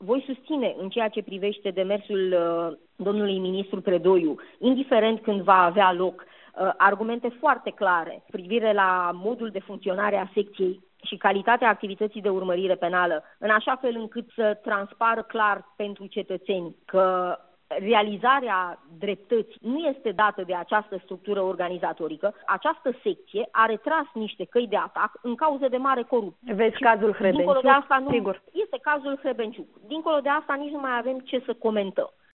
voi susține în ceea ce privește demersul domnului ministru Predoiu, indiferent când va avea loc, argumente foarte clare privire la modul de funcționare a secției și calitatea activității de urmărire penală, în așa fel încât să transpară clar pentru cetățeni că realizarea dreptății nu este dată de această structură organizatorică, această secție a retras niște căi de atac în cauze de mare corupție. Vezi cazul Hrebenciuc? Dincolo de asta, sigur. Este cazul Hrebenciuc. Dincolo de asta nici nu mai avem ce să comentăm.